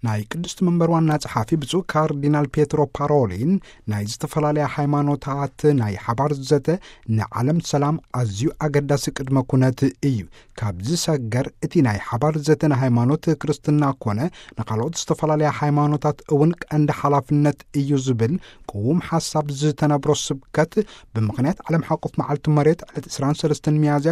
ናይ ቅድስት መንበር ዋና ጸሓፊ ብፁዕ ካርዲናል ፔትሮ ፓሮሊን ናይ ዝተፈላለዩ ሃይማኖታት ናይ ሓባር ዘተ ንዓለም ሰላም ኣዝዩ ኣገዳሲ ቅድመ ኩነት እዩ ካብዚ ሰገር እቲ ናይ ሓባር ዘተ ንሃይማኖት ክርስትና ኮነ ንኻልኦት ዝተፈላለዩ ሃይማኖታት እውን ቀንዲ ሓላፍነት እዩ ዝብል ቅውም ሓሳብ ዝተነብሮ ስብከት ብምኽንያት ዓለም ሓቁፍ መዓልቲ መሬት ዕለት 23 ሚያዝያ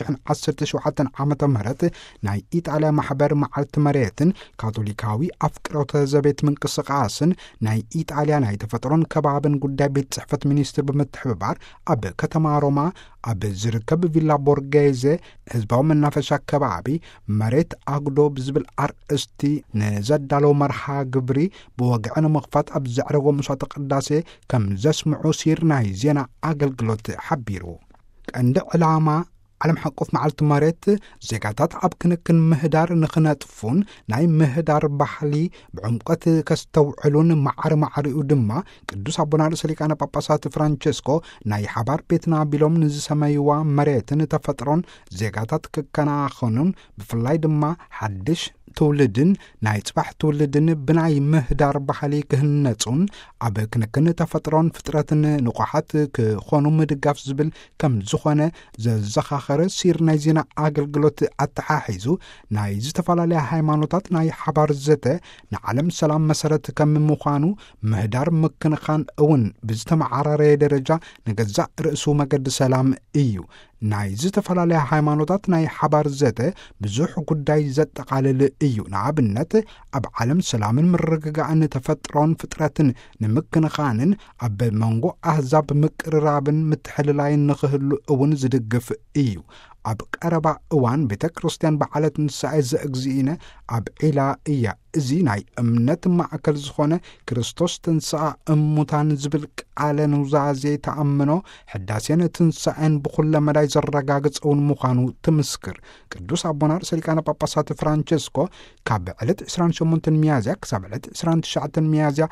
2017 ዓመተ ምህረት ናይ ኢጣልያ ማሕበር መዓልቲ መሬትን ካቶሊካዊ ኣፍቅሮተ ዘቤት ምንቅስቃስን ናይ ኢጣልያ ናይ ተፈጥሮን ከባብን ጉዳይ ቤት ጽሕፈት ሚኒስትር ብምትሕብባር ኣብ ከተማ ሮማ ኣብ ዝርከብ ቪላ ቦርጌዜ ህዝባዊ መናፈሻ ከባቢ መሬት ኣግዶ ብዝብል ኣርእስቲ ንዘዳለው መርሃ ግብሪ ብወግዒ ንምኽፋት ኣብ ዘዕረጎ መስዋዕተ ቅዳሴ ከም ዘስምዑ ሲር ናይ ዜና ኣገልግሎት ሓቢሩ ቀንዲ ዕላማ ዓለም ሓቁፍ መዓልቲ መሬት ዜጋታት ኣብ ክንክን ምህዳር ንኽነጥፉን ናይ ምህዳር ባህሊ ብዕምቀት ከስተውዕሉን ማዕሪኡ ድማ ቅዱስ አቡነ ርእሰ ሊቃነ ጳጳሳት ፍራንቸስኮ ናይ ሓባር ቤትና ቢሎም ንዝሰመይዋ መሬትን ተፈጥሮን ዜጋታት ክከናኸኑን ብፍላይ ድማ ሓድሽ ትውልድን ናይ ጽባሕ ትውልድን ብናይ ምህዳር ባህሊ ክህነጹን ኣብ ክንክን ተፈጥሮን ፍጥረትን ንቑሓት ክኾኑ ምድጋፍ ዝብል ከም ዝኾነ ዘዘኻኸረ ሲር ናይ ዜና ኣገልግሎት ኣተሓሒዙ ናይ ዝተፈላለዩ ሃይማኖታት ናይ ሓባር ዘተ ንዓለም ሰላም መሰረት ከም ምዃኑ ምህዳር ምክንኻን እውን ብዝተመዓራረየ ደረጃ ንገዛእ ርእሱ መገዲ ሰላም እዩ ናይ ዝተፈላለዩ ሃይማኖታት ናይ ሓባር ዘተ ብዙሕ ጉዳይ ዘጠቃልል እዩ ንኣብነት ኣብ ዓለም ሰላምን ምርግጋእን ተፈጥሮን ፍጥረትን ንምክንኻንን ኣብ መንጎ ኣህዛብ ምቅርራብን ምትሕልላይን ንኽህሉ እውን ዝድግፍ እዩ ኣብ ቀረባ እዋን ቤተ ክርስቲያን በዓለ ትንሣኤ ዘእግዚእነ ኣብ ዒላ እያ እዚ ናይ እምነት ማእከል ዝኾነ ክርስቶስ ትንሣኤ እሙታን ዝብል ቃለ ኑዛዜ ተኣምኖ ሕዳሴን ትንሣኤን ብኹለ መዳይ ዘረጋግጸውን ምዃኑ ትምስክር ቅዱስ አቡነ ርእሰ ሊቃነ ጳጳሳት ፍራንቸስኮ ካብ ዕለት 28 ሚያዝያ ክሳብ ዕለት 29 ሚያዝያ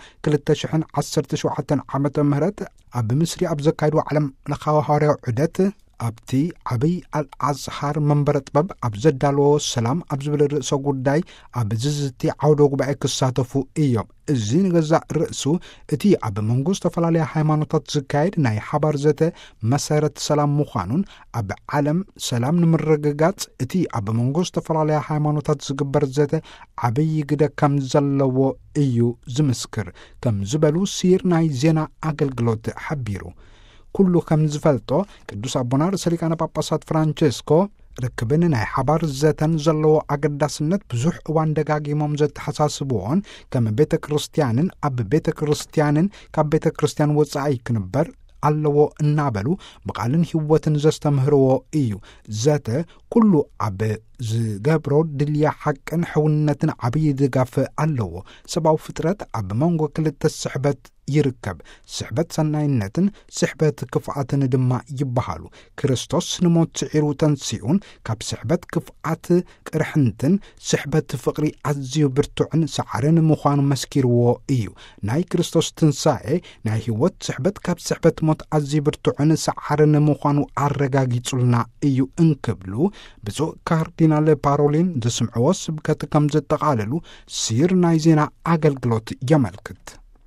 2017 ዓመተ ምህረት ኣብ ምስሪ ኣብ ዘካይዱ ዓለም ለኻዊ ሐዋርያዊ ዑደት ኣብቲ ዓብይ አልዓዝሓር መንበረ ጥበብ ኣብ ዘዳለዎ ሰላም ኣብ ዝብል ርእሰ ጉዳይ ኣብ ዝዝቲ ዓውደ ጉባኤ ክሳተፉ እዮም እዚ ንገዛእ ርእሱ እቲ ኣብ መንጎ ዝተፈላለዩ ሃይማኖታት ዝካየድ ናይ ሓባር ዘተ መሰረት ሰላም ምዃኑን ኣብ ዓለም ሰላም ንምርግጋጽ እቲ ኣብ መንጎ ዝተፈላለዩ ሃይማኖታት ዝግበር ዘተ ዓብይ ግደ ከም ዘለዎ እዩ ዝምስክር ከም ዝበሉ ሲር ናይ ዜና ኣገልግሎት ሓቢሩ ኩሉ ከም ዝፈልጦ ቅዱስ አቡነ ርእሰ ሊቃነ ጳጳሳት ፍራንቸስኮ ርክብን ናይ ሓባር ዘተን ዘለዎ ኣገዳስነት ብዙሕ እዋን ደጋጊሞም ዘተሓሳስብዎን ከም ቤተ ክርስቲያንን ኣብ ቤተ ክርስቲያንን ካብ ቤተ ክርስቲያን ወጻኢ ክንበር ኣለዎ እናበሉ ብቃልን ህይወትን ዘስተምህርዎ እዩ ዘተ ኩሉ ኣብ ዝገብሮ ድልያ ሓቅን ሕውነትን ዓብይ ድጋፍ ኣለዎ ሰብኣዊ ፍጥረት ኣብ መንጎ ክልተ ስሕበት ይርከብ ስሕበት ሰናይነትን ስሕበት ክፍኣትን ድማ ይበሃሉ ክርስቶስ ንሞት ስዒሩ ተንሲኡን ካብ ስሕበት ክፍኣት ቅርሕንትን ስሕበት ፍቕሪ ኣዝዩ ብርቱዕን ሰዓርን ምዃኑ መስኪርዎ እዩ ናይ ክርስቶስ ትንሣኤ ናይ ህይወት ስሕበት ካብ ስሕበት ሞት ኣዝዩ ብርቱዕን ሰዓርን ምዃኑ ኣረጋጊጹልና እዩ እንክብሉ ብፁዕ ካርዲናል ፓሮሊን ዝስምዕዎ ስብከት ከም ዘጠቃለሉ ሲር ናይ ዜና ኣገልግሎት የመልክት